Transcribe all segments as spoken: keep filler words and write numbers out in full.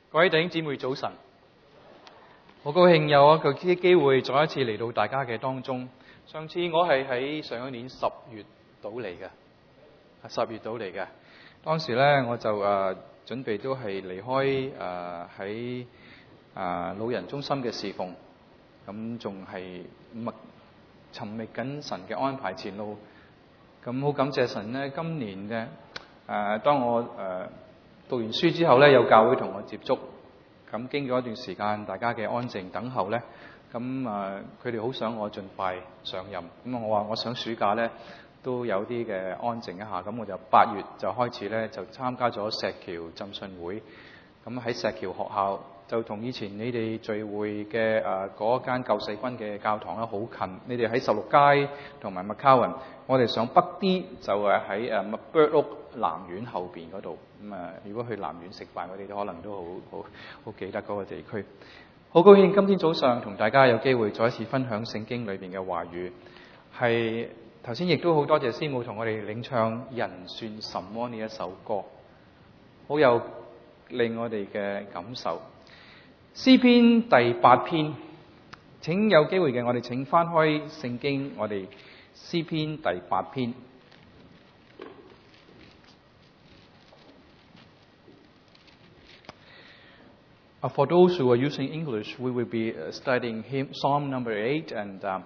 各位弟兄姊妹早晨，好高興有一個機會再一次嚟到大家嘅當中。上次我係喺上一年十月到嚟嘅，十月到嚟嘅。當時咧我就誒、呃、準備都係離開誒喺誒老人中心嘅侍奉，咁仲係默尋覓緊神嘅安排前路。咁好感謝神咧，今年嘅誒、呃、當我誒。呃讀完書之後咧，有教會同我接觸，咁經過一段時間，大家嘅安靜等候咧，咁啊，佢哋好想我盡快上任，咁我話我想暑假咧都有啲嘅安靜一下，咁我就八月就開始咧就參加咗石橋浸信會，咁喺石橋學校就同以前你哋聚會嘅誒嗰間救世軍嘅教堂咧好近，你哋喺十六街同埋麥卡雲，我哋上北啲就係喺誒麥伯屋南苑後邊嗰度，咁啊，如果去南苑食飯，我哋都可能都好好好記得嗰個地區。好高興今天早上同大家有機會再一次分享聖經裏邊嘅話語，係頭先亦都好多謝師母同我哋領唱《人算什麼》呢一首歌，好有令我哋嘅感受。詩篇第八篇，請有機會嘅我哋請翻開聖經，我哋詩篇第八篇。Uh, for those who are using English, we will be uh, studying hymn, Psalm number eight, and um,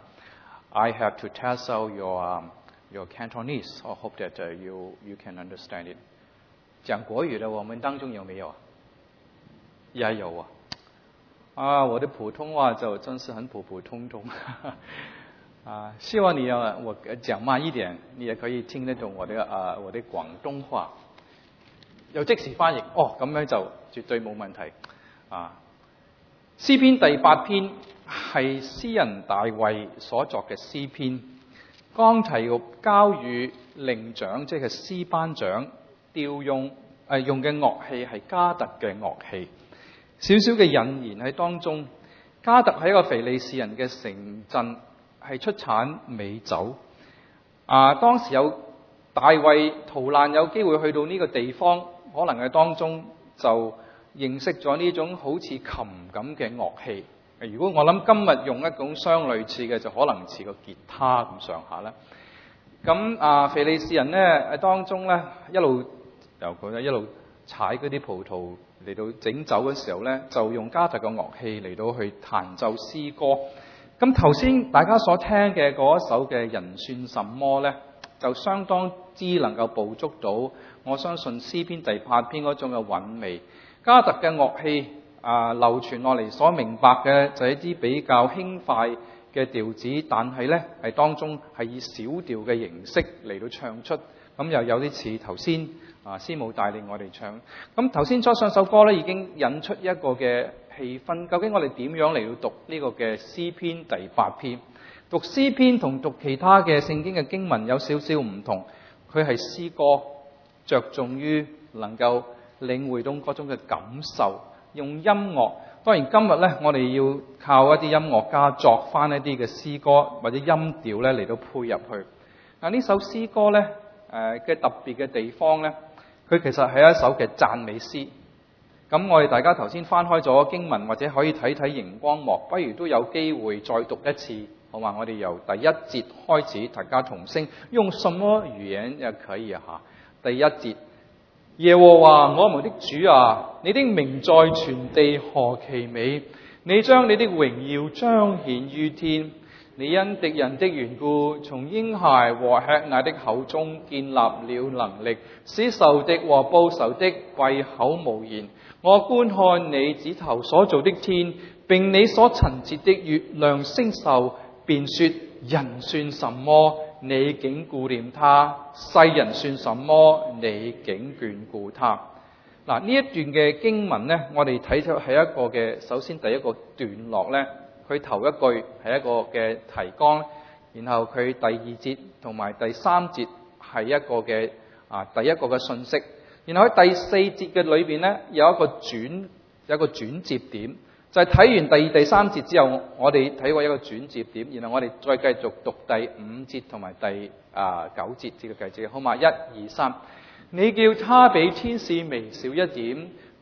I have to test out your um, your Cantonese. I hope that uh, you you can understand it. 講國語的我們當中有沒有啊？也有啊。啊，我的普通話就真是很普普通通。啊，希望你要我講慢一點，你也可以聽得懂我的啊我的廣東話。有即時翻譯，哦，咁樣就絕對冇問題。啊，詩篇第八篇係詩人大衛所作嘅詩篇，剛提及交與伶長，即係詩班長調用誒、呃、用嘅樂器係迦特嘅樂器。少少嘅引言喺當中，迦特係一個非利士人嘅城鎮，係出產美酒。啊，當時有大衛逃難有機會去到呢個地方，可能喺當中就認識咗呢種好似琴咁嘅樂器。如果我諗今日用一種相類似嘅，就可能似個吉他咁上下啦。咁啊，非利士人咧喺當中咧一路由佢咧一路踩嗰啲葡萄嚟到整酒嘅時候咧，就用迦特嘅樂器嚟到去彈奏詩歌。咁頭先大家所聽嘅嗰一首嘅人算什麼咧，就相當之能夠捕捉到我相信詩篇第八篇嗰種嘅韻味。迦特嘅樂器啊、呃，流傳落嚟所明白嘅就係一啲比較輕快嘅調子，但係咧係當中係以小調嘅形式嚟到唱出，咁又有啲似頭先啊師母帶領我哋唱。咁頭先咗上首歌咧已經引出一個嘅氣氛，究竟我哋點樣嚟到讀呢個嘅詩篇第八篇？讀詩篇同讀其他嘅聖經嘅經文有少少唔同，佢係詩歌，着重於能夠領會到嗰種嘅感受，用音樂。當然今日咧，我哋要靠一啲音樂家作翻一啲嘅詩歌或者音調咧嚟到配入去。嗱，呢首詩歌咧，誒、呃、嘅特別嘅地方咧，佢其實係一首嘅讚美詩。咁我哋大家頭先翻開咗經文，或者可以睇睇熒光幕，不如都有機會再讀一次，好嘛？我哋由第一節開始，大家同聲，用什麼語言也可以啊嚇。第一節。耶和華我們的主啊，你的名在全地何其美！你將你的榮耀彰顯於天，你因敵人的緣故，從嬰孩和吃奶的口中建立了能力，使仇敵和報仇的閉口無言。我觀看你指頭所造的天，並你所陳設的月亮星宿，便說：人算什麼？你竟顧念他；世人算什麼？你竟眷顧他。嗱，呢一段嘅經文呢，我哋睇出係一個嘅，首先第一個段落呢，佢頭一句係一個嘅提綱，然後佢第二節同埋第三節係一個嘅啊第一個嘅信息，然後喺第四節嘅裏邊呢，有一個轉有一個轉接點。就係睇完第二、第三節之後，我哋睇過一個轉接點，然後我哋再繼續讀第五節同埋第啊九節至嘅繼續，好嘛？一、二、三，你叫他比天使微小一點，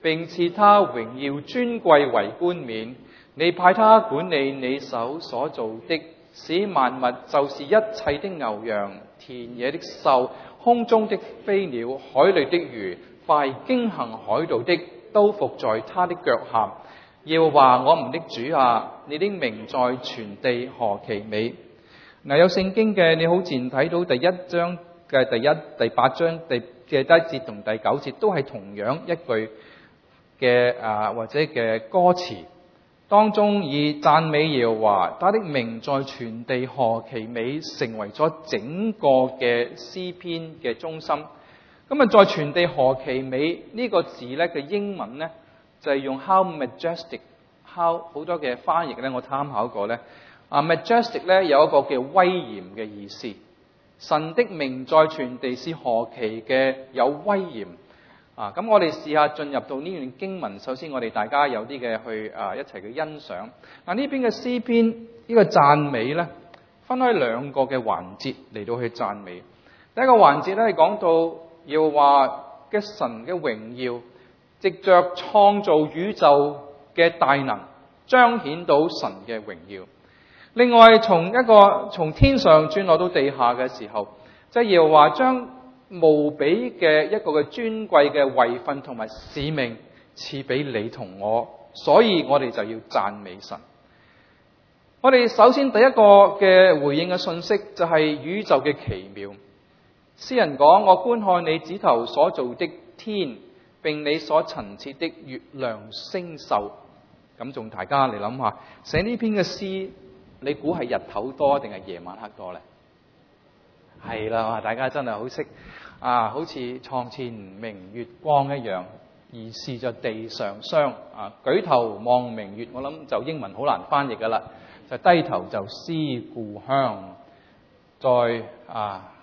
並賜他榮耀尊貴為冠冕。你派他管理你手所造的，使萬物，就是一切的牛羊、田野的獸、空中的飛鳥、海裏的魚，快經行海道的，都伏在他的腳下。耶和華我們的主啊，你的名在全地何其美！嗱，有聖經嘅，你好自然睇到第一章嘅第一、第八章第嘅第一節同第九節都係同樣一句嘅啊或者嘅歌詞，當中以讚美耶和華，他的名在全地何其美，成為咗整個嘅詩篇嘅中心。咁啊，在全地何其美呢個字咧嘅英文咧就係用 how majestic，how 好多嘅翻譯咧我參考過咧。啊 ，majestic 咧有一個叫威嚴嘅意思，神的名在全地是何其嘅有威嚴啊！咁我哋試下進入到呢段經文，首先我哋大家有啲嘅去啊一齊去欣賞。嗱，呢邊嘅詩篇呢個讚美咧，分開兩個嘅環節嚟到去讚美。第一個環節咧係講到要話嘅神嘅榮耀，藉着創造宇宙嘅大能，彰顯到神嘅榮耀。另外，從一個從天上轉落到地下嘅時候，即係要話將無比嘅一個嘅尊貴嘅位份同埋使命賜俾你同我，所以我哋就要讚美神。我哋首先第一個嘅回應嘅信息就係宇宙嘅奇妙。詩人講：我觀看你指頭所造的天，並你所陳設的月亮星宿。咁仲大家嚟諗下，寫呢篇嘅詩，你估係日頭多定係夜晚黑多呢？係啦，大家真係好識啊！好似牀前明月光一樣，疑是在地上霜啊！舉頭望明月，我諗就英文好難翻譯噶啦，就低頭就思故鄉。在啊，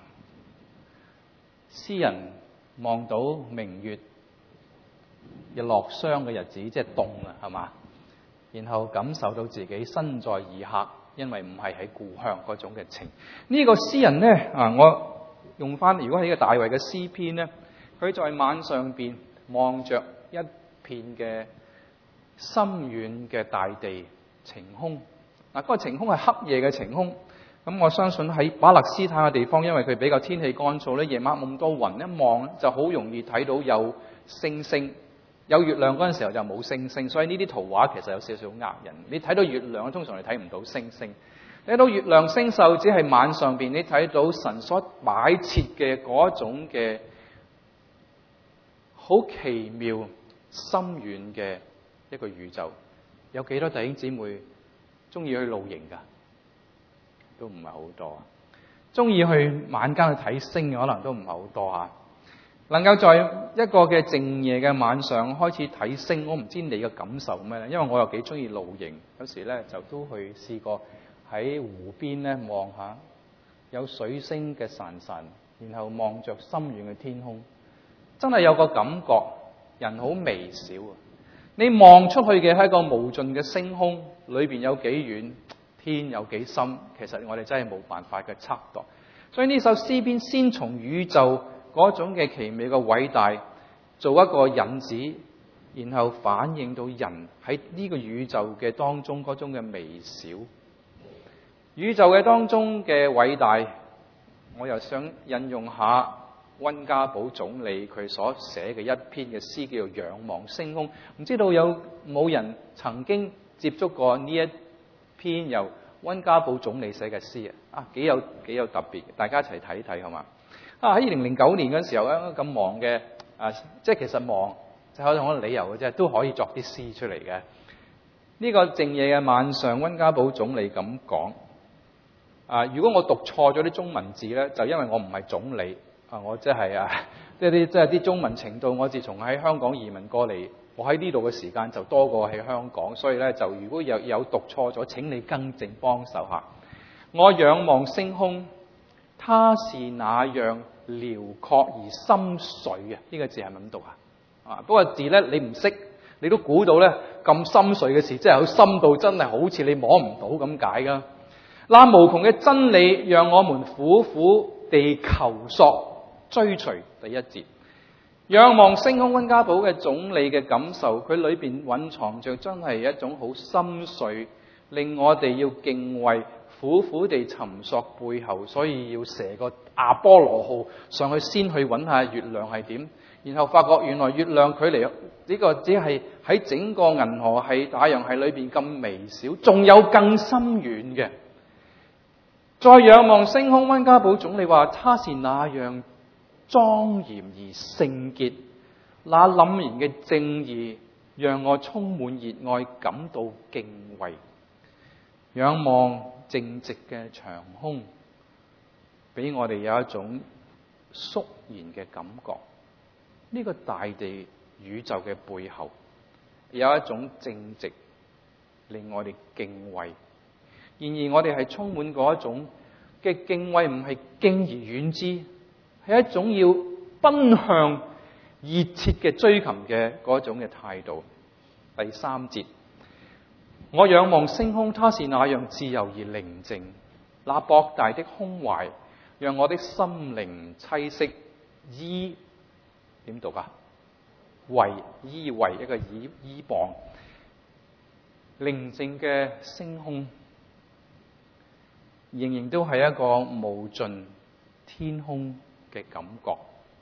詩人望到明月日落霜嘅日子，即係凍啊，係嘛？然後感受到自己身在異鄉，因為唔係喺故鄉嗰種嘅情。呢、這個詩人呢，啊，我用翻如果係一個大衛嘅詩篇呢，佢在晚上邊望着一片嘅深遠嘅大地晴空。嗱、啊，嗰、那個晴空係黑夜嘅晴空。咁我相信喺巴勒斯坦嘅地方，因為佢比較天氣乾燥咧，夜晚冇咁多雲，一望就好容易睇到有星星。有月亮嗰陣時候就冇星星，所以呢啲圖畫其實有少少呃人。你睇到月亮，通常你睇唔到星星。睇到月亮星宿，只係晚上邊你睇到神所擺設嘅嗰種嘅好奇妙、深遠嘅一個宇宙。有幾多弟兄姊妹中意去露營㗎？都唔係好多。中意去晚間去睇星嘅可能都唔係好多嚇。能夠在一個嘅靜夜嘅晚上開始睇星，我唔知你嘅感受咩咧？因為我又幾中意露營，有時咧就都去試過喺湖邊咧望下有水星嘅潺潺，然後望着深遠嘅天空，真係有個感覺，人好微小啊！你望出去嘅係一個無盡嘅星空，裏邊有幾遠，天有幾深，其實我哋真係冇辦法嘅測度。所以呢首詩篇先從宇宙嗰種嘅奇妙嘅偉大做一個引子，然後反映到人喺呢個宇宙嘅當中嗰種嘅微小。宇宙嘅當中嘅偉大，我又想引用下溫家寶總理佢所寫嘅一篇嘅詩，叫做《仰望星空》。唔知道有冇人曾經接觸過呢一篇由溫家寶總理寫嘅詩啊？啊，幾有幾有特別，大家一齊睇睇好嘛？啊！喺二零零九年嗰時候咧，咁忙嘅啊，即係其實忙就有好多理由嘅啫，都可以作啲詩出嚟嘅。呢、這個靜夜嘅晚上，溫家寶總理咁講啊。如果我讀錯咗啲中文字咧，就因為我唔係總理啊，我即係啊，即係啲即係啲中文程度，我自從喺香港移民過嚟，我喺呢度嘅時間就多過喺香港，所以咧就如果有有讀錯咗，請你更正幫手下。我仰望星空。它是那樣遼闊而深邃嘅，呢、這個字係咪咁讀啊？啊，不過字咧你唔識，你都估到咧咁深邃嘅事，即係好深度，真係好似你摸唔到咁解噶。那無窮嘅真理，讓我們苦苦地求索追隨。第一節， 仰望星空溫家寶嘅總理嘅感受，佢裏邊蘊藏着真係一種好深邃，令我哋要敬畏，苦苦地尋索背後，所以要射個阿波羅號上去先去揾下月亮係點，然後發覺原來月亮距離呢個只係喺整個銀河系、太陽系裏邊咁微小，仲有更深遠嘅。再仰望星空溫家寶總理話，他是那樣莊嚴而聖潔，那凛然嘅正義讓我充滿熱愛，感到敬畏。仰望正直嘅長空，俾我哋有一種肅然嘅感覺。呢個大地宇宙嘅背後有一種正直，令我哋敬畏。然而我哋係充滿嗰一種嘅敬畏，唔係敬而遠之，係一種要奔向熱切嘅追尋嘅嗰種嘅態度。第三節，我仰望星空，它是那樣自由而寧靜，那博大的胸懷讓我的心靈棲息。依點讀啊？為依為一個依依傍寧靜嘅星空，仍然都係一個無盡天空嘅感覺。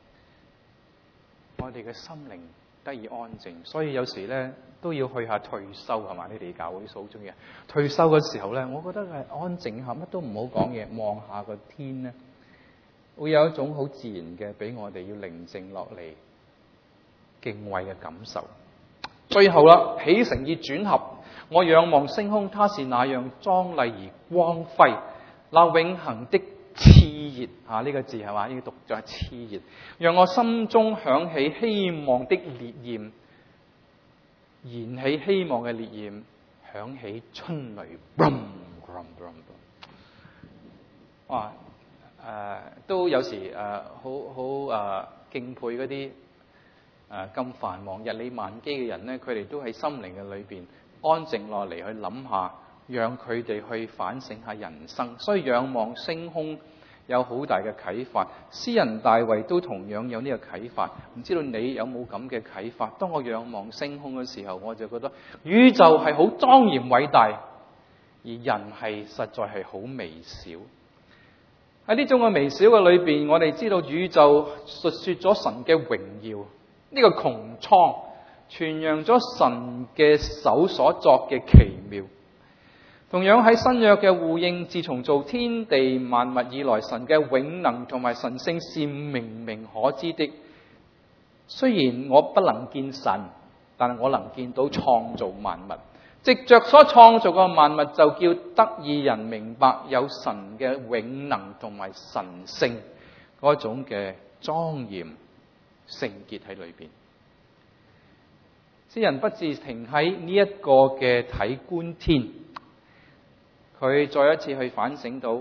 我哋嘅心靈得以安靜，所以有時咧都要去下退休，係嘛？你哋教會好中意退休嘅時候咧，我覺得係安靜下，乜都唔好講嘢，望下個天咧，會有一種好自然嘅俾我哋要寧靜落嚟敬畏嘅感受。最後啦，起承轉結合，我仰望星空，它是那樣壯麗而光輝，那永恆的熾熱啊！呢、這個字係嘛？呢個讀咗係熾熱，讓我心中響起希望的烈焰，燃起希望嘅烈焰，響起春雷。Brum, brum, brum, brum 哇！誒、呃、都有時誒好好誒敬佩嗰啲誒咁繁忙日理萬機嘅人咧，佢哋都喺心靈嘅裏邊安靜落嚟去諗下，讓佢哋去反省下人生。所以仰望星空有好大嘅啟發。詩人大衛都同樣有呢個啟發。唔知道你有冇咁嘅啟發？當我仰望星空嘅時候，我就覺得宇宙係好莊嚴偉大，而人係實在係好微小。喺呢種嘅微小嘅裏邊，我哋知道宇宙述說咗神嘅榮耀，呢、這個穹蒼傳揚咗神嘅手所作嘅奇妙。同樣喺新約嘅呼應，自從造天地萬物以來，神嘅永能同埋神性是明明可知的。雖然我不能見神，但係我能見到創造萬物。藉着所創造嘅萬物，就叫得以人明白有神嘅永能同埋神性嗰種嘅莊嚴聖潔喺裏邊。詩人不至停喺呢一個嘅體觀天，佢再一次去反省到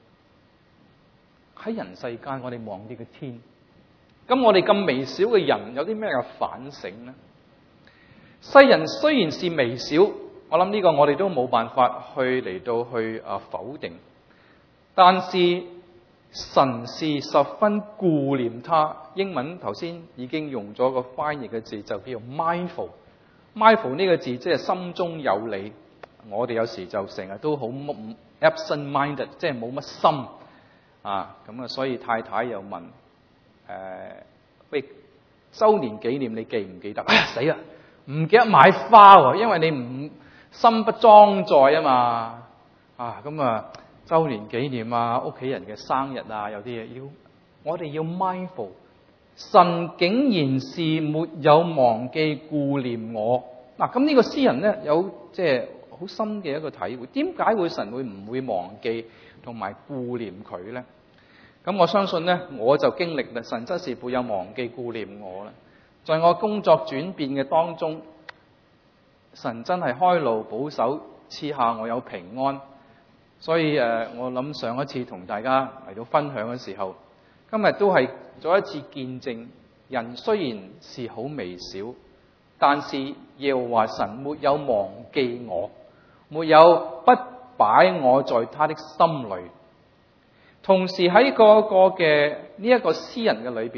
喺人世間我哋望呢個天，咁我哋咁微小嘅人有啲咩嘅反省呢？世人雖然是微小，我諗呢個我哋都冇辦法去嚟到去啊否定，但是神是十分顧念他。英文頭先已經用咗個翻譯嘅字，就叫做 mindful。mindful 呢個字即係心中有你。我哋有時就成日都好 absent-minded， 即係冇乜心啊。咁啊，所以太太又問：誒、呃，喂，周年紀念你記唔記得？哎呀，死啦，唔記得買花喎，因為你唔心不裝載啊嘛。啊，咁啊，周年紀念啊，屋企人嘅生日啊，有啲嘢要我哋要 mindful。神竟然是沒有忘記顧念我。嗱、啊，咁呢個詩人咧有即係好深嘅一個體會。點解會神會唔會忘記同埋顧念佢咧？咁我相信咧，我就經歷啦，神真是沒有忘記顧念我啦。在我工作轉變嘅當中，神真係開路保守，賜下我有平安。所以誒，我諗上一次同大家嚟到分享嘅時候，今日都係再一次見證，人雖然是好微小，但是耶和華神沒有忘記我，沒有不擺我在他的心裏。同時喺個個嘅呢一個詩人嘅裏邊，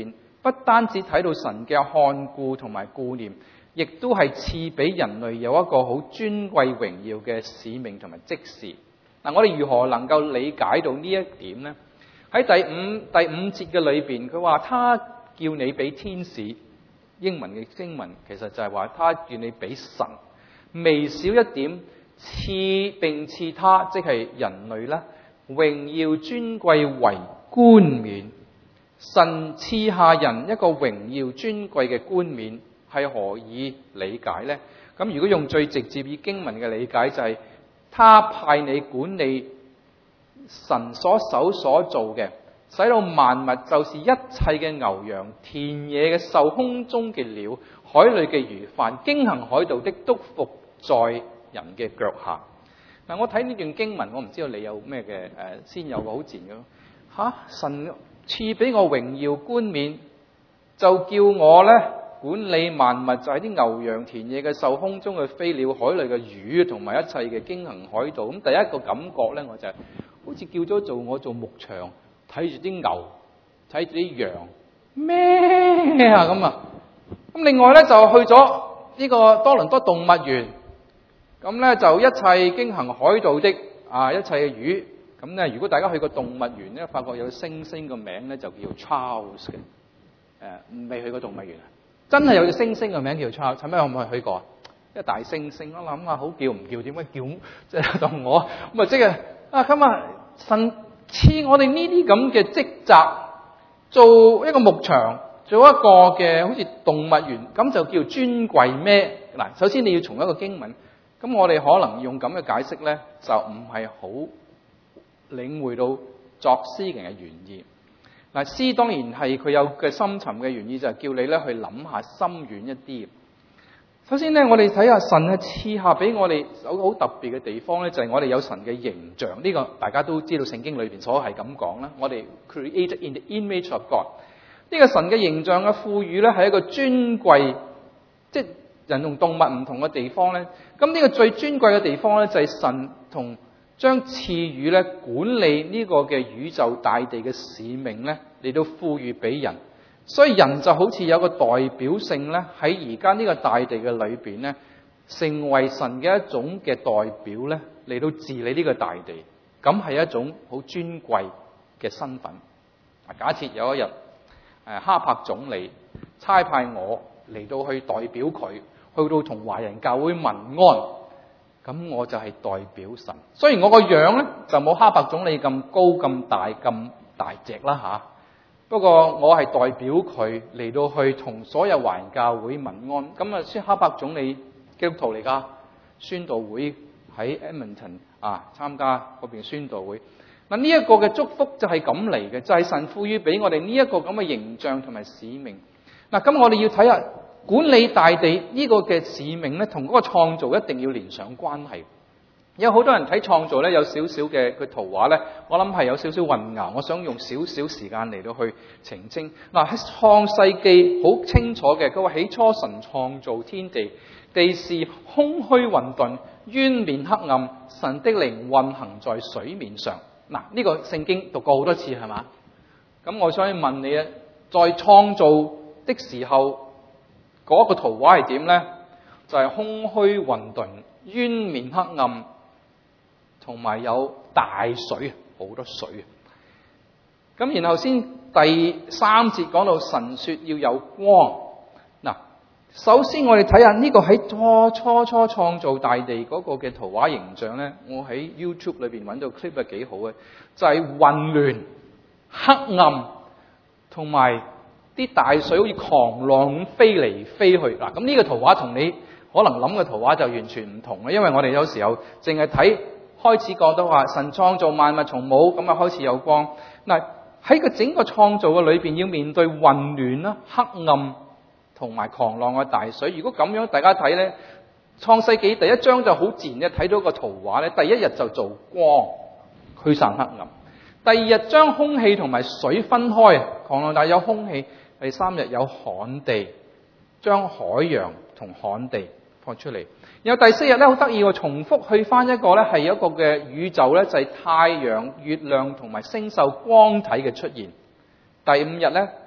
不單止睇到神嘅看顧同埋顧念，亦都係賜俾人類有一個好尊貴榮耀嘅使命同埋職事。嗱，我哋如何能夠理解到呢一點呢？喺第五第五節嘅裏邊，佢話他叫你俾天使，英文嘅經文其實就係話他叫你俾神微小一點，賜並賜他，即係人類啦，榮耀尊貴為冠冕。神賜下人一個榮耀尊貴嘅冠冕，係何以理解呢？咁如果用最直接以經文嘅理解，就係、是、他派你管理神所手所做嘅，使到萬物就是一切嘅牛羊、田野嘅獸、空中嘅鳥、海裏嘅魚凡經行海道的，都服在人嘅腳下。嗱，我睇呢段經文，我唔知道你有咩嘅誒，先有個好自然嘅咯。吓，神賜俾我榮耀冠冕，就叫我咧管理萬物，就係、是、啲牛羊田野嘅獸、空中嘅飛鳥、海裏嘅魚，同埋一切嘅經行海道。咁第一個感覺咧，我就係、是、好似叫咗做我做牧場，睇住啲牛，睇住啲羊咩啊咁啊。咁另外咧就去咗呢個多倫多動物園，咁咧就一切經行海道的啊，一切嘅魚。咁咧，如果大家去過動物園咧，發覺有猩猩個名咧就叫 Charles 嘅。誒，未去過動物園啊？真係有隻猩猩個名叫 Charles，係咪？我冇去過啊？一大猩猩，我諗下好叫唔叫？點解叫？即係當我咁啊，即係啊，咁啊，神賜我哋呢啲咁嘅職責，做一個牧場，做一個嘅好似動物園，咁就叫尊貴咩？嗱，首先你要從一個經文，咁我哋可能用咁嘅解釋咧，就唔係好領會到作詩嘅人嘅原意。嗱，詩當然係佢有嘅深沉嘅原意，就係叫你咧去諗下深遠一啲。首先咧，我哋睇下神係賜下俾我哋有個好特別嘅地方咧，就係我哋有神嘅形象。呢個大家都知道聖經裏邊所係咁講啦。我哋 created in the image of God。呢個神嘅形象嘅賦予咧係一個尊貴，即係人同動物唔同嘅地方咧。咁呢個最尊貴嘅地方咧，就係神同將賜予咧管理呢個嘅宇宙大地嘅使命咧嚟到賦予俾人，所以人就好似有個代表性咧喺而家呢個大地嘅裏邊咧，成為神嘅一種嘅代表咧嚟到治理呢個大地，咁係一種好尊貴嘅身份。假設有一日誒哈柏總理差派我嚟到去代表佢去到同華人教會問安。咁我就係代表神，雖然我個樣咧就冇哈柏總理咁高、咁大、咁大隻啦吓，不過我係代表佢嚟到去同所有華人教會問安。咁啊，先哈柏總理基督徒嚟噶，宣道會喺 Edmonton 啊參加嗰邊宣道會。嗱，呢一個嘅祝福就係咁嚟嘅，就係、是、神賦予俾我哋呢一個咁嘅形象同埋使命。嗱，咁我哋要睇下。管理大地呢個嘅使命咧，同嗰個創造一定要連上關係。有好多人睇創造咧，有少少嘅佢圖畫咧，我諗係有少少混淆。我想用少少時間嚟到去澄清。嗱，喺創世記好清楚嘅，佢話起初神創造天地，地是空虛混沌，淵面黑暗，神的靈運行在水面上。嗱，呢個聖經讀過好多次係嘛？咁我想問你啊，在創造的時候。嗰、那個圖畫係點咧？就係、是、空虛混沌、淵面黑暗，同埋有大水，好多水啊！咁然後先第三節講到神說要有光。嗱，首先我哋睇下呢個喺初初初創造大地嗰個嘅圖畫形象咧，我喺 YouTube 裏邊揾到 clip 係幾好嘅，就係、是、混亂、黑暗同埋。啲大水好似狂浪咁飛嚟飛去。嗱，咁呢個圖畫同你可能諗嘅圖畫就完全唔同嘅，因為我哋有時候淨係睇開始覺得話神創造萬物從冇，咁啊開始有光。嗱，喺個整個創造嘅裏邊要面對混亂啦、黑暗同埋狂浪嘅大水。如果咁樣大家睇咧，創世紀第一章就好自然嘅睇到個圖畫咧，第一日就做光驅散黑暗，第二日將空氣同埋水分開，狂浪大有空氣。第三日有旱地，將海洋同旱地放出嚟。然後第四日咧好得意喎，重複去翻一個咧係一個嘅宇宙咧，就係、是、太陽、月亮同埋星宿光體嘅出現。第五日咧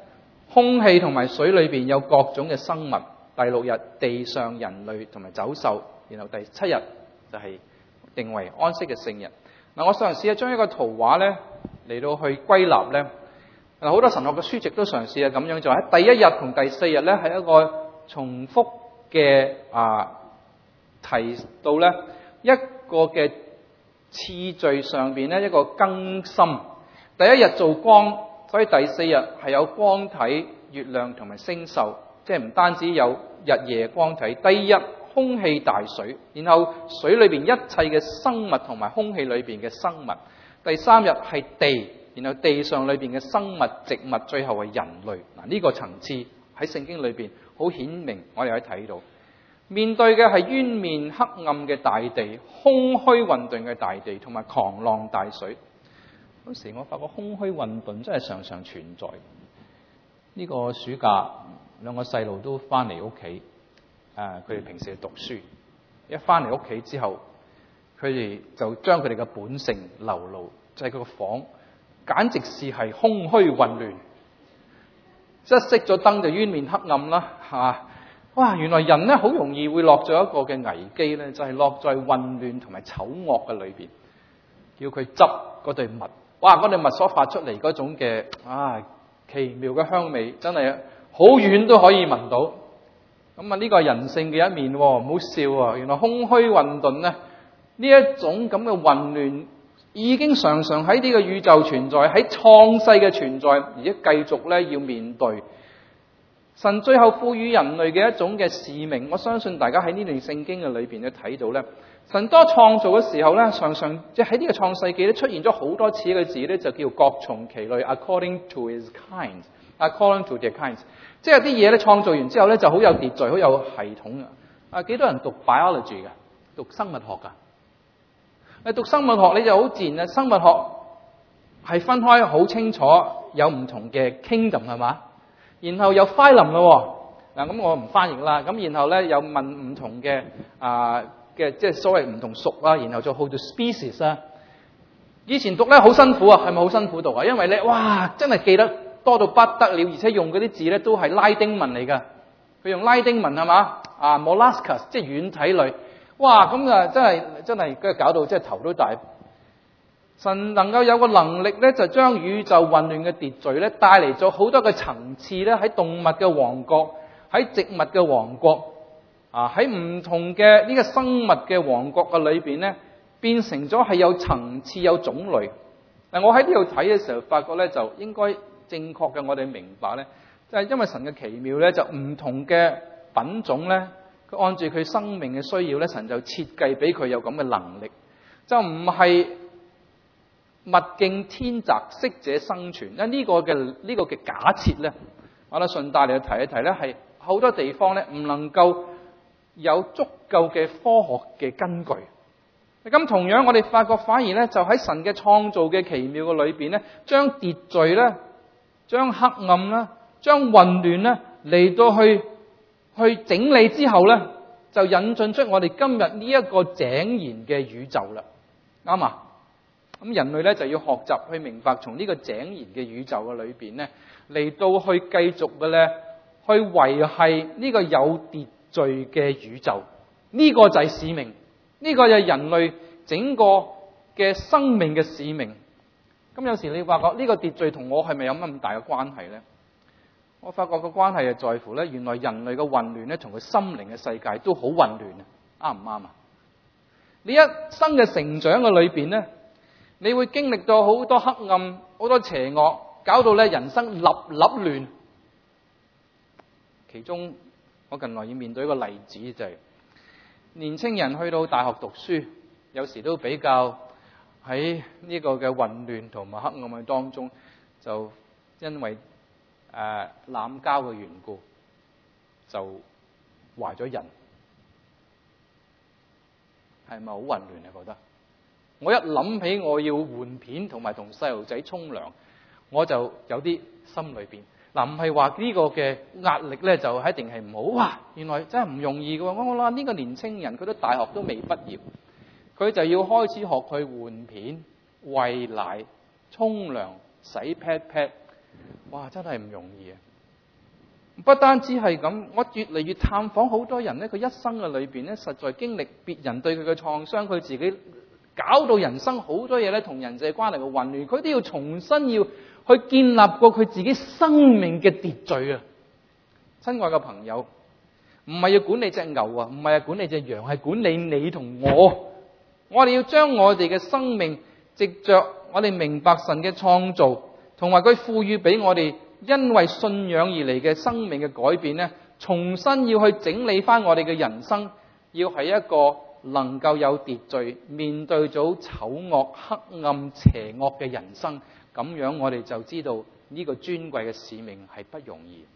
空氣同埋水裏邊有各種嘅生物。第六日地上人類同埋走獸，然後第七日就係定為安息嘅聖日。嗱，我嘗試下將一個圖畫咧嚟到去歸納咧。嗱，好多神學嘅書籍都嘗試係咁樣做，喺第一日同第四日咧係一個重複嘅啊提到咧一個嘅次序上邊咧一個更新。第一日做光，所以第四日係有光體、月亮同埋星宿，即係唔單止有日夜光體。第二日空氣大水，然後水裏邊一切嘅生物同埋空氣裏邊嘅生物。第三日係地，然後地上裏邊嘅生物、植物，最後係人類。嗱，呢個層次喺聖經裏邊好顯明，我哋可以睇到面對嘅係淵面黑暗嘅大地、空虛混沌嘅大地同埋狂浪大水。嗰時我發覺空虛混沌真係常常存在。呢個暑假兩個細路都翻嚟屋企，誒佢哋平時係讀書，一翻嚟屋企之後，佢哋就將佢哋嘅本性流露，就係佢個房簡直是係空虛混亂，一熄咗燈就淵面黑暗啦嚇！哇，原來人咧好容易會落咗一個嘅危機咧，就係落在混亂同埋醜惡嘅裏邊。叫佢執嗰對襪，哇！嗰對襪所發出嚟嗰種嘅啊奇妙嘅香味，真係好遠都可以聞到。咁啊，呢個係人性嘅一面，唔好笑啊！原來空虛混沌咧，呢一種咁嘅混亂已經常常喺呢個宇宙存在，喺創世嘅存在，而且繼續咧要面對。神最後賦予人類嘅一種嘅使命，我相信大家喺呢段聖經嘅裏邊咧睇到咧，神多創造嘅時候咧，常常即係喺呢個創世紀咧出現咗好多次嘅字咧，就叫各從其類 ，according to his kind，according to their kinds， 即係啲嘢咧創造完之後咧就好有秩序，好有系統啊！啊，幾多人讀 biology 噶，讀生物學噶？你讀生物學你就好自然啊，生物學係分開好清楚，有唔同嘅 kingdom 係嘛？然後有 phylum 咯，嗱咁我唔翻譯啦。咁然後咧有問唔同嘅啊嘅即係所謂唔同屬啦，然後就去到 species 啦。以前讀咧好辛苦啊，係咪好辛苦讀啊？因為咧哇真係記得多到不得了，而且用嗰啲字咧都係拉丁文嚟㗎。佢用拉丁文係嘛啊 molluscus 即係軟體類，哇咁啊真係真係跟住搞到即係頭都大。神能夠有個能力咧，就將宇宙混亂嘅秩序咧，帶嚟咗好多嘅層次咧，喺動物嘅王國，喺植物嘅王國，啊喺唔同嘅呢個生物嘅王國嘅裏邊咧，變成咗係有層次、有種類。嗱，我喺呢度睇嘅時候，發覺咧就應該正確嘅，我哋明白咧，就係因為神嘅奇妙咧，就唔同嘅品種咧，佢按住佢生命嘅需要咧，神就設計俾佢有咁嘅能力，就唔係物競天擇，適者生存。因為呢個嘅呢個嘅假設咧，我哋順帶嚟提一提咧，係好多地方咧唔能夠有足夠嘅科學嘅根據。咁同樣我哋發覺反而咧，就喺神嘅創造嘅奇妙嘅裏邊咧，將秩序咧、將黑暗啦、將混亂咧嚟到去去整理之後咧，就引進出我哋今日呢一個井然嘅宇宙啦。啱嘛？咁人類咧就要學習去明白，從呢個井然嘅宇宙嘅裏邊咧，嚟到去繼續嘅咧，去維繫呢個有秩序嘅宇宙。呢個就係使命，呢個就係人類整個嘅生命嘅使命。咁有時你發覺呢個秩序同我係咪有咁大嘅關係咧？我發覺個關係係在乎咧，原來人類嘅混亂咧，同佢心靈嘅世界都好混亂啊！啱唔啱啊？你一生嘅成長嘅裏邊咧，你會經歷到好多黑暗、好多邪惡，搞到咧人生立立亂。其中我近來要面對一個例子，就係年青人去到大學讀書，有時都比較喺呢個嘅混亂同埋黑暗嘅當中，就因為誒濫交嘅緣故，就懷咗孕。係咪好混亂啊？覺得我一諗起我要換片同埋同細路仔沖涼，我就有啲心裏邊嗱，唔係話呢個嘅壓力咧就一定係唔好。哇！原來真係唔容易嘅。我我諗呢個年青人佢都大學都未畢業，佢就要開始學去換片、餵奶、沖涼、洗 pat pat。哇！真係唔容易啊！ 不單止係咁，我越嚟越探訪好多人咧，佢一生嘅裏邊咧，實在經歷別人對佢嘅創傷，佢自己搞到人生好多嘢咧，同人際關係嘅混亂，佢都要重新要去建立過佢自己生命嘅秩序啊！親愛嘅朋友，唔係要管理隻牛啊，唔係要管理隻羊，係管理你同我。我哋要將我哋嘅生命，藉着我哋明白神嘅創造，同埋佢賦予俾我哋因為信仰而嚟嘅生命嘅改變咧，重新要去整理翻我哋嘅人生，要係一個能夠有秩序，面對咗醜惡、黑暗、邪惡嘅人生，咁樣我哋就知道呢個尊貴嘅使命係不容易。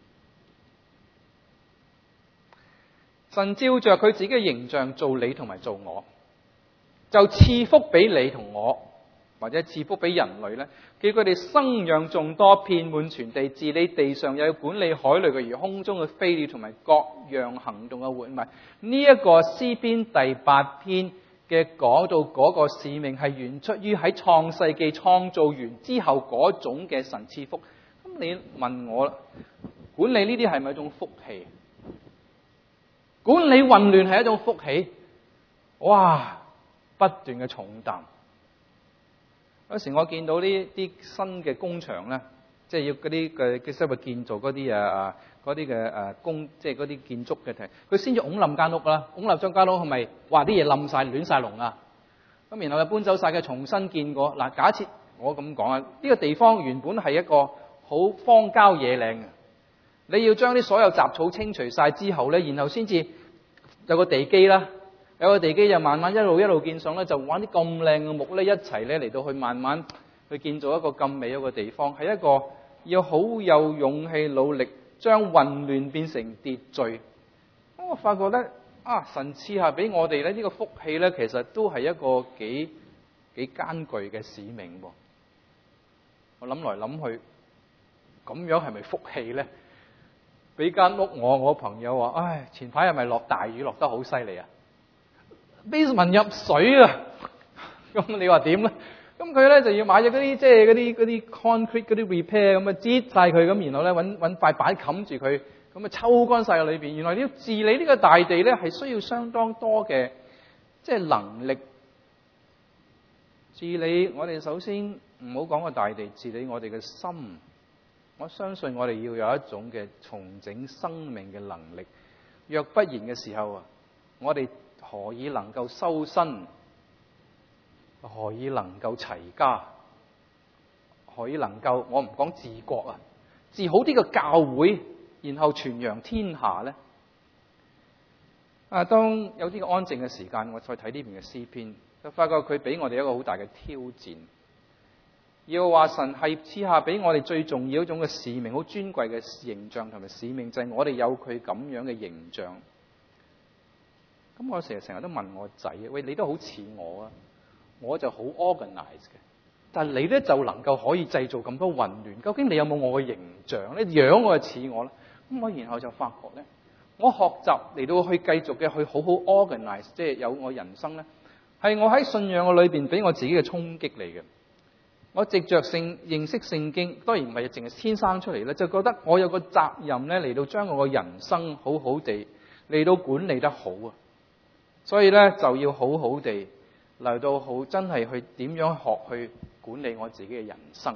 神照着佢自己嘅形象做你同埋做我，就賜福俾你同我，或者賜福俾人類咧，叫佢哋生養眾多，遍滿全地，治理地上，又要管理海裏嘅魚、空中嘅飛鳥，同埋各樣行動嘅活物。呢、這、一個詩篇第八篇嘅嗰度嗰個使命係源出於喺創世紀創造完之後嗰種嘅神賜福。咁你問我啦，管理呢啲係咪一種福氣？管理混亂係一種福氣？哇！不斷嘅重擔。有時我見到呢啲新嘅工場咧，即係要嗰啲嘅嘅所謂建造嗰啲啊嗰啲嘅誒工，即係嗰啲建築嘅，佢先至拱冧間屋啦，拱冧張間屋係咪？哇！啲嘢冧晒亂晒龍啊！咁然後就搬走晒嘅，重新建過。嗱，假設我咁講啊，呢個地方原本係一個好荒郊野嶺嘅。你要將啲所有雜草清除晒之後咧，然後先至有個地基啦，有個地基就慢慢一路一路建上咧，就揾啲咁靚嘅木咧一齊咧嚟到去慢慢去建造一個咁美一個地方，係一個要好有勇氣努力將混亂變成秩序。咁我發覺咧啊，神賜下俾我哋咧呢個福氣咧，其實都係一個幾幾艱巨嘅使命喎。我諗來諗去，咁樣係咪福氣咧？俾間屋我，我朋友話：唉，前排係咪落大雨落得好犀利啊 ？basement 入水啊！咁你話點咧？咁佢咧就要買咗嗰啲即係嗰啲嗰啲 concrete 嗰啲 repair 咁啊，擠晒佢咁，然後咧揾揾塊板冚住佢，咁啊抽乾晒裏邊。原來你要治理呢個大地咧，係需要相當多嘅即係能力。治理我哋首先唔好講個大地，治理我哋嘅心。我相信我哋要有一種嘅重整生命嘅能力。若不然嘅時候啊，我哋何以能夠修身？何以能夠齊家？何以能夠我唔講治國啊，治好啲個教會，然後傳揚天下咧？啊，當有啲安靜嘅時間，我再睇呢邊嘅詩篇，就發覺佢俾我哋一個好大嘅挑戰。要話神係賜下俾我哋最重要一種嘅使命，好尊貴嘅形象同埋使命，就係、是、我哋有佢咁樣嘅形象。咁我成日成日都問我仔，喂，你都好似我啊，我就好 organized 嘅，但係你咧就能夠可以製造咁多混亂。究竟你有冇我嘅形象咧？樣我就似我啦。咁我然後就發覺咧，我學習嚟到去繼續嘅去好好 organize，即係有我人生咧，係我喺信仰嘅裏邊俾我自己嘅衝擊嚟嘅。我藉着聖認識聖經，當然唔係淨係天生出嚟咧，就覺得我有個責任咧嚟到將我個人生好好地嚟到管理得好啊！所以咧就要好好地嚟到好真係去點樣學去管理我自己嘅人生。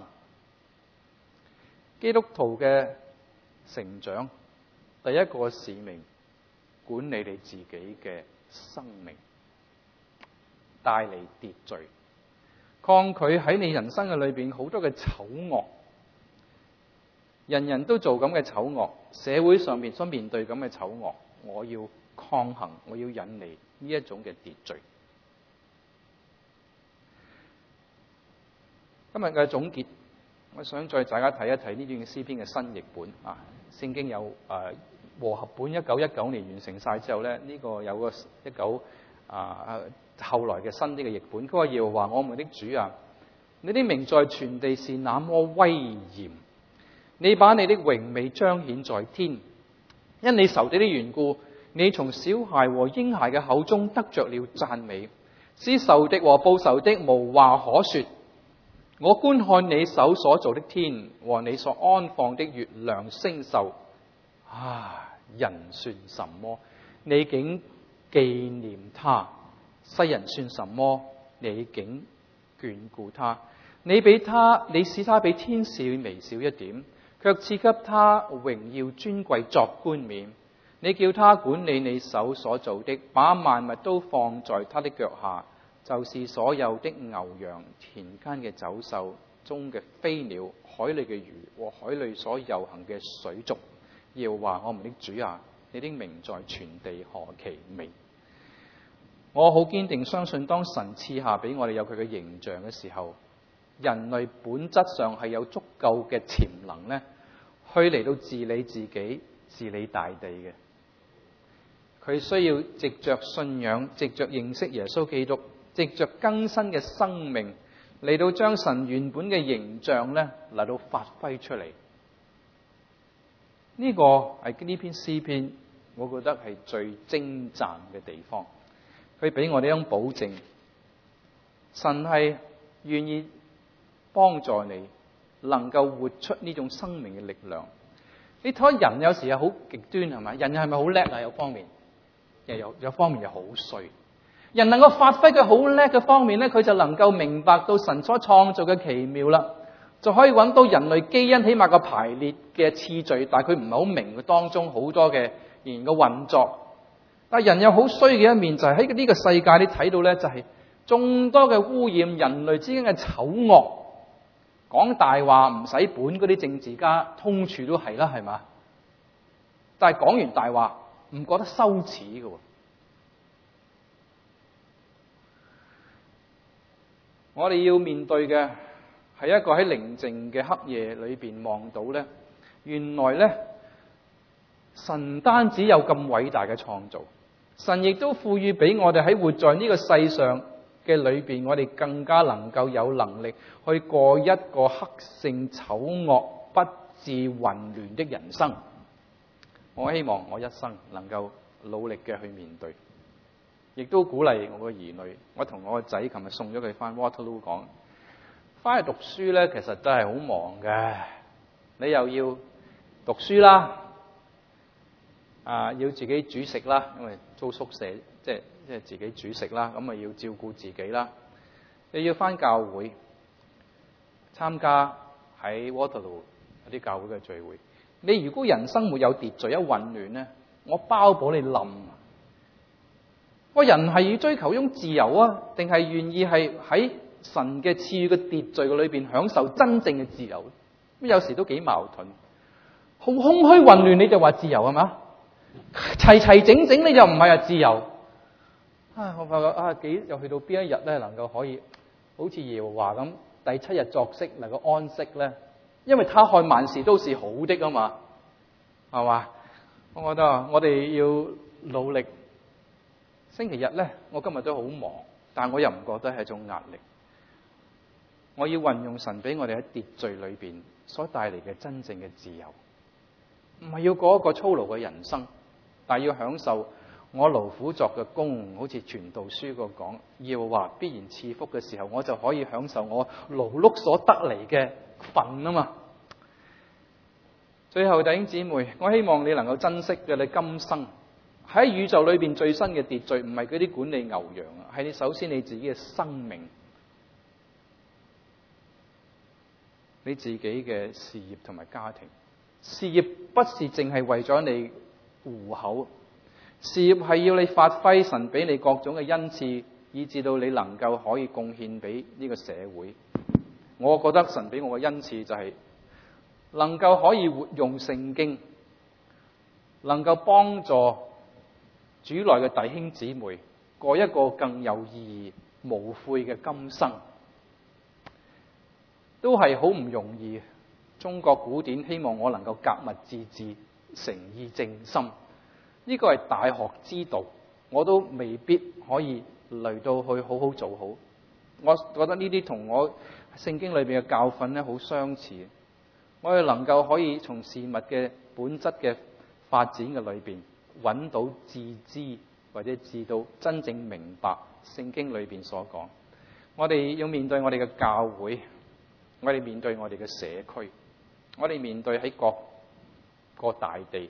基督徒嘅成長第一個使命，管理你自己嘅生命，帶嚟秩序。抗拒喺你人生嘅裏邊好多嘅醜惡，人人都做咁嘅醜惡，社會上面所面對咁嘅醜惡，我要抗衡，我要引嚟呢一種嘅秩序。今日嘅總結，我想再大家睇一睇呢段詩篇嘅新譯本啊。聖經有誒、呃、和合本一九一九年完成晒之後咧，呢、這個有個一九啊。後來嘅新啲嘅譯本，佢話要話我們的主啊，你的名在全地是那麼威嚴，你把你的榮美彰顯在天，因你仇敵的緣故，你從小孩和嬰孩嘅口中得着了讚美，使仇敵和報仇的無話可說。我觀看你手所造的天和你所安放的月亮星宿， 啊，人算什麼？你竟紀念他；世人算什麼？你竟眷顧他。你比他，你使他比天使微小一點，卻賜給他榮耀尊貴作冠冕。你叫他管理你手所做的，把萬物都放在他的腳下，就是所有的牛羊、田間嘅走獸、中嘅飛鳥、海裏嘅魚和海裏所遊行嘅水族。耶和華我們的主啊，你的名在全地何其美！我好堅定相信，當神賜下俾我哋有佢嘅形象嘅時候，人類本質上係有足夠嘅潛能咧，去嚟到治理自己、治理大地嘅。佢需要藉着信仰、藉着認識耶穌基督、藉着更新嘅生命嚟到將神原本嘅形象咧嚟到發揮出嚟。呢、這個係呢篇詩篇，我覺得係最精湛嘅地方。佢俾我哋一種保證，神係願意幫助你，能夠活出呢種生命嘅力量。你睇人有時係好極端係咪？人係咪好叻啊？有方面。有有方面又好衰，人能夠發揮佢好叻嘅方面咧，佢就能夠明白到神所創造嘅奇妙啦，就可以揾到人類基因起碼個排列嘅次序，但係佢唔係好明佢當中好多嘅仍然嘅運作。但係人有好衰嘅一面，就係喺呢個世界你睇到咧，就係眾多嘅污染，人類之間嘅醜惡，講大話唔使本嗰啲政治家通處都係啦，係嘛？但係講完大話，唔覺得羞恥嘅喎。我哋要面對嘅係一個喺寧靜嘅黑夜裏邊望到咧，原來咧神單止有咁偉大嘅創造，神亦都賦予俾我哋喺活在呢個世上嘅裏邊，我哋更加能夠有能力去過一個黑性醜惡不致混亂的人生。我希望我一生能夠努力嘅去面對，亦都鼓勵我個兒女。我同我個仔琴日送咗佢翻 Waterloo 講，翻去讀書咧，其實都係好忙嘅。你又要讀書啦，啊，要自己煮食啦，因為租宿舍，即係即係自己煮食啦，咁啊要照顧自己啦。你要翻教會，參加喺 Waterloo 有啲教會嘅聚會。你如果人生沒有秩序，一混亂咧，我包保你冧。個人係要追求一種自由啊，定係願意係喺神嘅賜予嘅秩序裏邊享受真正嘅自由？咁有時都幾矛盾。好空虛混亂你就話自由係嘛？齊齊整整你就唔係啊自由。啊，我發覺啊幾又去到邊一日咧，能夠可以好似耶和華咁第七日作息能夠安息咧？因為他看萬事都是好的啊嘛，係嘛？我覺得我哋要努力。星期日咧，我今日都好忙，但我又唔覺得係一種壓力。我要運用神俾我哋喺秩序裏邊所帶嚟嘅真正嘅自由，唔係要過一個操勞嘅人生，但係要享受我勞苦作嘅工。好似傳道書個講，耶和華必然賜福嘅時候，我就可以享受我勞碌所得嚟嘅份啊嘛。最後弟兄姊妹，我希望你能夠珍惜嘅你今生喺宇宙裏邊最新嘅秩序，唔係嗰啲管理牛羊啊，係你首先你自己嘅生命，你自己嘅事業同埋家庭。事業不是淨係為咗你糊口，事業係要你發揮神俾你各種嘅恩賜，以至到你能夠可以貢獻俾呢個社會。我覺得神俾我嘅恩賜就係能夠可以活用聖經，能夠幫助主內嘅弟兄姊妹過一個更有意義無悔嘅今生，都係好唔容易。中國古典希望我能夠格物致知、誠意正心，呢個係大學之道，我都未必可以嚟到去好好做好。我覺得呢啲同我聖經裏邊嘅教訓咧好相似。我哋能夠可以從事物嘅本質嘅發展嘅裏邊揾到自知，或者知道真正明白聖經裏邊所講。我哋要面對我哋嘅教會，我哋面對我哋嘅社區，我哋面對喺各個大地，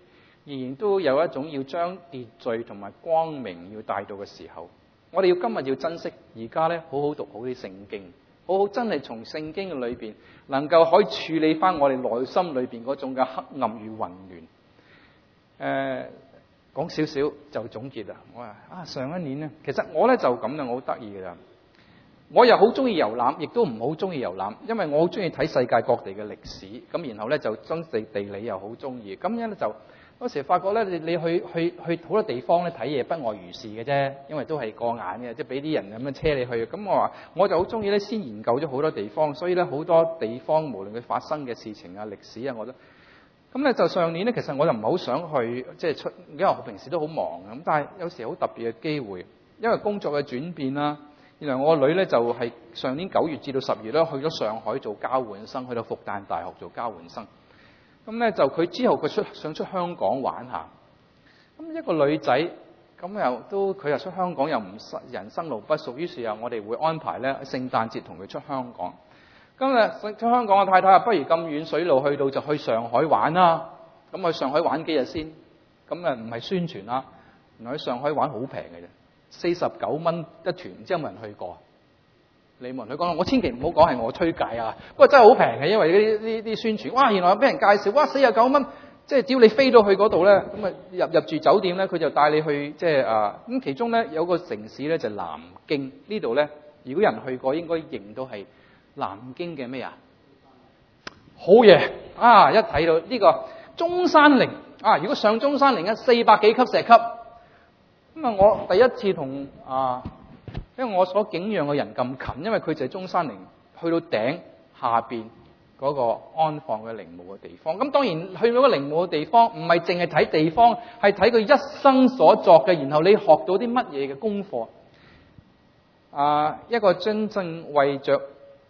仍然都有一種要將秩序同埋光明要帶到嘅時候，我哋要今日要珍惜而家咧，好好讀好啲聖經，好好真係從聖經嘅裏邊能夠可以處理翻我哋內心裏邊嗰種嘅黑暗與混亂。誒、呃，講少少就總結啦。我話啊，上一年咧，其實我咧就咁啦，我好得意㗎啦。我又好中意遊覽，亦都唔好中意遊覽，因為我好中意睇世界各地嘅歷史。咁然後咧就將地地理又好中意。咁樣咧就嗰時發覺咧，你你去去去好多地方咧睇嘢不外如是嘅啫，因為都係過眼嘅，即係俾啲人咁樣車你去。咁我話我就好中意咧，先研究咗好多地方，所以咧好多地方無論佢發生嘅事情啊、歷史啊，我都咁咧就上年咧，其實我就唔係好想去即係出，因為我平時都好忙咁，但係有時好特別嘅機會，因為工作嘅轉變啦。原來我個女咧就係上年九月至到十月咧去咗上海做交換生，去到復旦大學做交換生。咁咧就佢之後佢出想出香港玩下。咁一個女仔咁又都佢又出香港又唔人生路不熟，於是又我哋會安排咧聖誕節同佢出香港。今日出香港嘅太太啊，不如咁遠水路去到就去上海玩啦。咁去上海玩幾日先？咁啊唔係宣傳啦，原來去上海玩好平嘅啫。四十九蚊一團，唔知有冇人去過？你冇人去過，我千祈唔好講係我推介啊！不過真係好平嘅，因為呢啲啲宣傳，哇！原來俾人介紹，哇！四十九蚊，即係只要你飛到去嗰度咧，咁啊入入住酒店咧，佢就帶你去即係啊咁。其中咧有個城市咧就係南京，呢度咧如果有人去過，應該認到係南京嘅咩啊？好嘢啊！一睇到呢個中山陵啊，如果上中山陵咧，四百幾級石級。咁啊！我第一次同啊，因為我所敬仰嘅人咁近，因為佢就係中山陵去到頂下邊嗰個安放嘅陵墓嘅地方。咁當然去到個陵墓嘅地方，唔係淨係睇地方，係睇佢一生所作嘅，然後你學到啲乜嘢嘅功課。啊，一個真正為着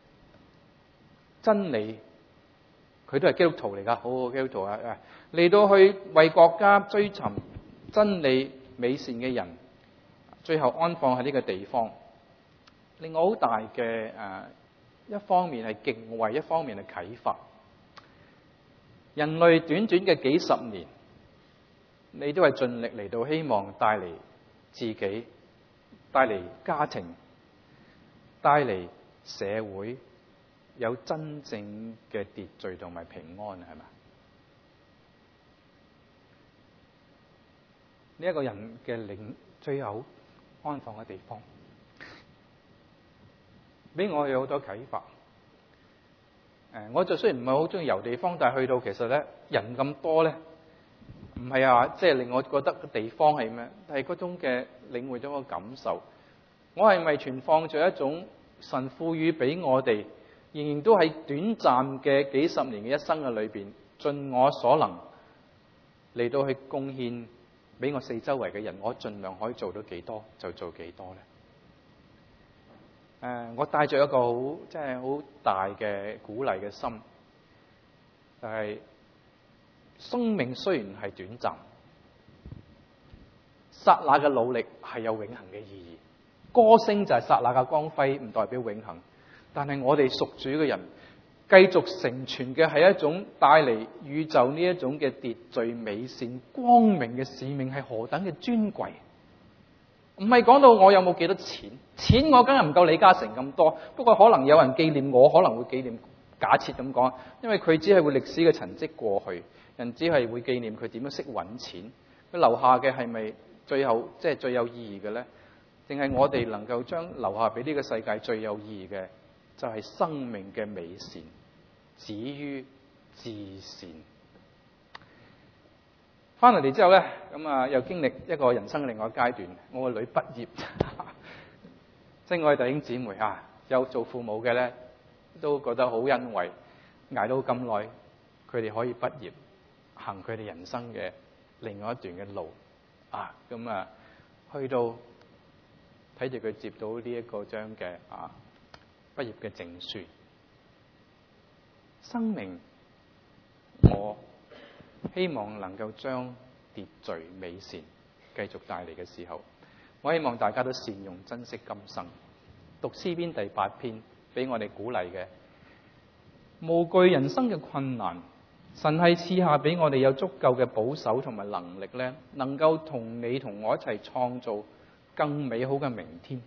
真理，佢都係基督徒嚟㗎，好好基督徒啊！嚟到去為國家追尋真理美善嘅人，最後安放喺呢個地方。另外好大嘅誒、呃，一方面係敬畏，一方面係啟發。人類短短嘅幾十年，你都係盡力嚟到希望帶嚟自己，帶嚟家庭，帶嚟社會有真正嘅秩序同埋平安，係咪？呢、這、一個人嘅領最後安放嘅地方，俾我有好多啟發。誒，我就雖然唔係好中意遊地方，但係去到其實咧人咁多咧，唔係啊，即係令我覺得個地方係咩？係嗰種嘅領會咗個感受。我係咪存放咗一種神賦予俾我哋，仍然都係短暫嘅幾十年嘅一生嘅裏邊，盡我所能嚟到去貢獻俾我四周圍嘅人，我盡量可以做到幾多就做幾多咧。誒、呃，我帶着一個好即係好大嘅鼓勵嘅心，就係、是、生命雖然係短暫，剎那嘅努力係有永恆嘅意義。歌聲就係剎那嘅光輝，唔代表永恆。但係我哋屬主嘅人，繼續成全嘅係一種帶嚟宇宙呢一種嘅秩序、美善、光明嘅使命，係何等嘅尊貴。唔係講到我有冇幾多錢，錢我梗係唔夠李嘉誠咁多。不過可能有人紀念我，可能會紀念，假設咁講，因為佢只係會歷史嘅塵跡過去，人只係會紀念佢點樣識揾錢。佢留下嘅係咪最後即係、就是、最有意義嘅咧？定係我哋能夠將留下俾呢個世界最有意義嘅，就係生命嘅美善，止於至善。翻嚟嚟之後咧，咁啊又經歷一個人生嘅另外一個階段。我個女畢業，親愛弟兄姊妹啊，有做父母嘅咧，都覺得好欣慰，捱到咁耐，佢哋可以畢業，行佢哋人生嘅另外一段嘅路啊。咁啊，去到睇住佢接到呢一個張嘅啊畢業嘅證書，生命我希望能夠將秩序美善繼續帶嚟嘅時候，我希望大家都善用珍惜今生。讀詩篇第八篇俾我哋鼓勵嘅，無懼人生嘅困難， 神係賜下俾我哋有足夠嘅保守同埋能力咧，能夠同你同我一齊創造更美好嘅明天。誒、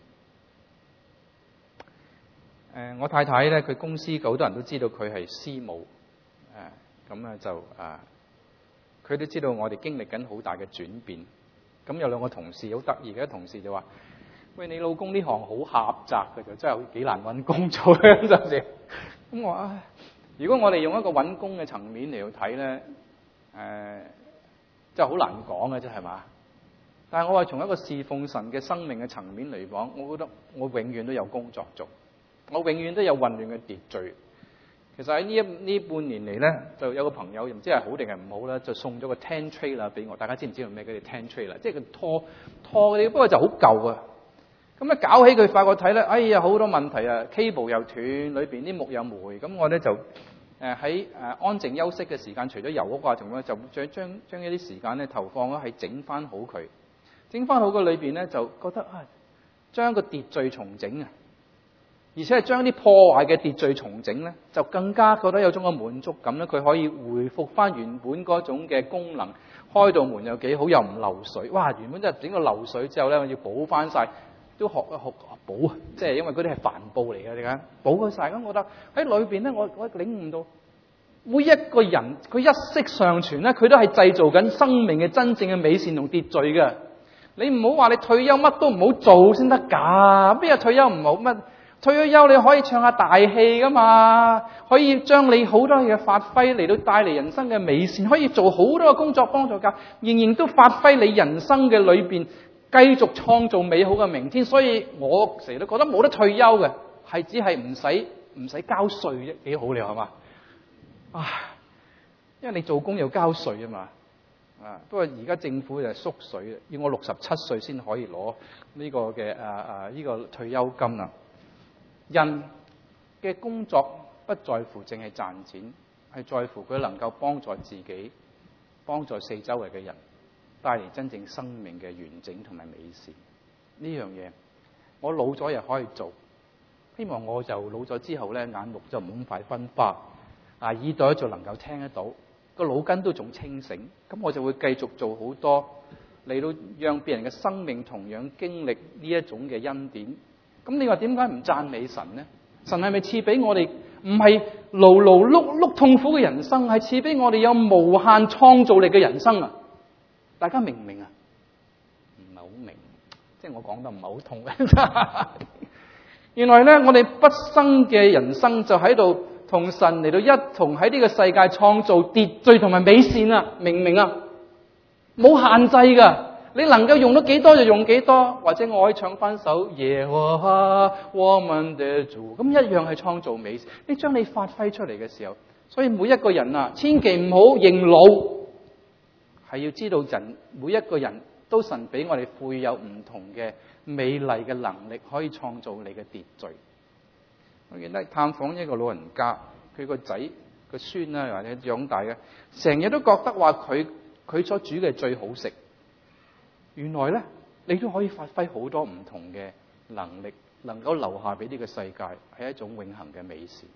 呃，我太太咧，佢公司好多人都知道佢係師母，誒咁啊就啊，佢、呃、都知道我哋經歷緊好大嘅轉變。咁有兩個同事好得意嘅，同事就話：喂，你老公呢行好狹窄嘅，就真係幾難揾工做嘅陣時。咁我唉。如果我哋用一個揾工嘅層面嚟去睇咧，誒、呃，真係好難講嘅啫，係嘛？但係我話從一個侍奉神嘅生命嘅層面嚟講，我覺得我永遠都有工作做，我永遠都有混亂嘅秩序。其實喺呢一呢半年嚟咧，就有個朋友唔知係好定係唔好啦，就送咗個 ten trailer 俾我。大家知唔知道咩叫做 ten trailer？即係佢拖拖嗰啲，不過就好舊啊。咁啊搞起佢發覺睇咧，哎呀好多問題啊 ，cable 又斷，裏邊啲木又霉。咁我咧就誒喺誒安靜休息嘅時間，除咗油屋啊，同埋就將將將一啲時間咧投放咗喺整翻好佢，整翻好嘅裏邊咧就覺得啊，將個秩序重整啊，而且係將啲破壞嘅秩序重整咧，就更加覺得有種嘅滿足感咧，佢可以回復翻原本嗰種嘅功能，開道門又幾好，又唔漏水。哇！原本真係整個漏水之後咧，我要補翻晒。都學一學補啊，即係因為嗰啲係帆布嚟嘅，點解補佢晒？咁我覺得喺裏邊咧，我我領悟到每一個人佢一息尚存咧，佢都係製造緊生命嘅真正嘅美善同秩序嘅。你唔好話你退休乜都唔好做先得㗎，邊有退休唔好乜？退咗休你可以唱下大戲㗎嘛，可以將你好多嘢發揮嚟到帶嚟人生嘅美善，可以做好多嘅工作幫助㗎，仍然都發揮你人生嘅裏邊。繼續創造美好嘅明天，所以我成日都覺得冇得退休嘅，係只係唔使唔使交稅啫，幾好你係嘛？啊，因為你做工又交稅啊嘛，啊，不過而家政府就係縮水，要我六十七歲先可以攞呢個嘅啊啊呢個退休金啦。人嘅工作不在乎淨係賺錢，係在乎佢能夠幫助自己，幫助四周圍嘅人。帶嚟真正生命嘅完整同埋美善呢樣嘢，我老咗又可以做。希望我就老咗之後咧，眼目就唔咁快分花，啊耳朵就能夠聽得到，個腦筋都仲清醒。咁我就會繼續做好多嚟到讓別人嘅生命同樣經歷呢一種嘅恩典。咁你話點解唔讚美神呢？神係咪賜俾我哋唔係勞勞碌碌痛苦嘅人生，係賜俾我哋有無限創造力嘅人生啊？大家明唔明啊？唔係好明，即係我講得唔係好痛嘅。原來咧，我哋畢生嘅人生就喺度同神嚟到一同喺呢個世界創造秩序同埋美善啊！明唔明啊？冇限制噶，你能夠用到幾多就用幾多，或者我可以唱翻首耶和華我們的主，咁一樣係創造美善。你將你發揮出嚟嘅時候，所以每一個人啊，千祈唔好認老。係要知道人每一個人都神俾我哋賦予有唔同嘅美麗嘅能力，可以創造你嘅秩序。我記得探訪一個老人家，佢個仔個孫啦，或者長大嘅，成日都覺得話佢佢所煮嘅最好食。原來咧，你都可以發揮好多唔同嘅能力，能夠留下俾呢個世界，係一種永恆嘅美事。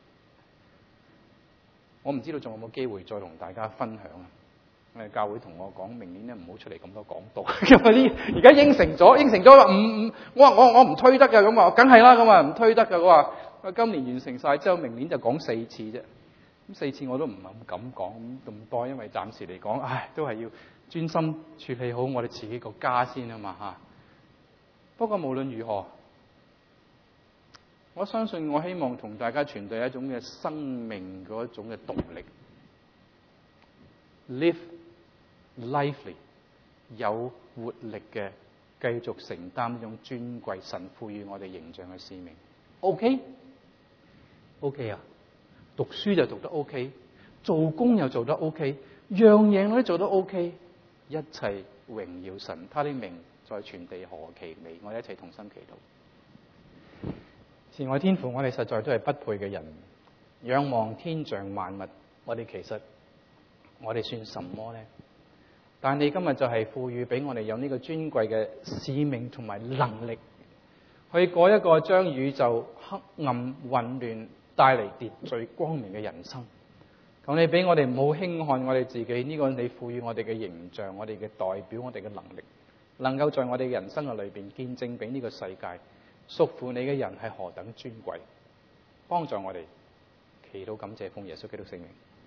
我唔知道仲有冇機會再同大家分享啊！我哋教會同我講，明年咧唔好出嚟咁多講道，因為呢而家應承咗，應承咗話唔唔，我話我我唔推得㗎，咁話梗係啦，咁話唔推得㗎，我話我今年完成晒之後，明年就講四次啫。咁四次我都唔係咁敢講咁多，因為暫時嚟講，唉，都係要專心處理好我哋自己個家先啊嘛嚇。不過無論如何，我相信我希望同大家傳遞一種嘅生命嗰一種嘅動力 ，live lively 有活力嘅，繼續承擔呢種尊貴神賦予我哋形象嘅使命。OK，OK、OK? OK、啊，讀書就讀得 OK， 做工又做得 OK， 樣嘢我都做得 OK， 一切榮耀神，他的名在全地何其美！我哋一齊同心祈禱。慈愛天父，我哋實在都係不配嘅人，仰望天象萬物，我哋其實我哋算什麼呢？但你今日就係賦予俾我哋有呢個尊貴嘅使命同埋能力，去過一個將宇宙黑暗混亂帶嚟秩序光明嘅人生。 求你俾我哋唔好輕看我哋自己呢個你賦予我哋嘅形象，我哋嘅代表，我哋嘅能力，能夠在我哋人生嘅裏邊見證俾呢個世界屬乎你嘅人係何等尊貴，幫助我哋祈禱感謝奉耶穌基督聖名。